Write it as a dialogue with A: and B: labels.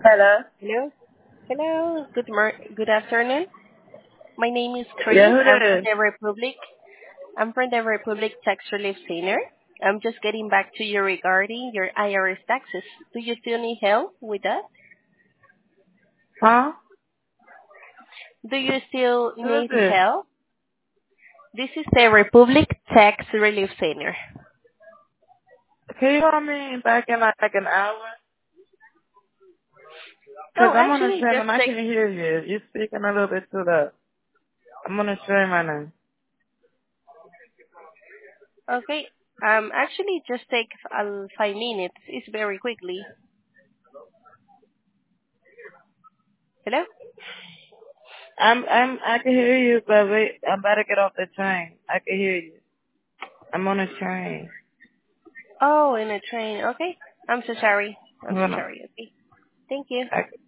A: Hello.
B: Hello. Hello. Good afternoon. My name is
A: Yeah,
B: Chris.
A: who
B: I'm from
A: this?
B: the Republic. I'm from the Republic Tax Relief Center. I'm just getting back to you regarding your IRS taxes. Do you still need help with that?
A: Huh?
B: Do you still
A: Who is
B: need
A: this?
B: help? This is the Republic Tax Relief Center.
A: Can you call me back in like an hour? Cause
B: Oh,
A: I'm on the
B: actually,
A: train
B: just
A: and I
B: take.
A: can't hear you. You're speaking a little bit too loud. I'm on the train right now.
B: Okay. Actually, just take 5 minutes. It's very quickly. Hello.
A: I can hear you, but wait, I'm about to get off the train. I can hear you. I'm on the train.
B: Oh, in a train. Okay. I'm so sorry. I'm
A: Hold
B: so
A: on.
B: sorry. Okay. Thank you.
A: I,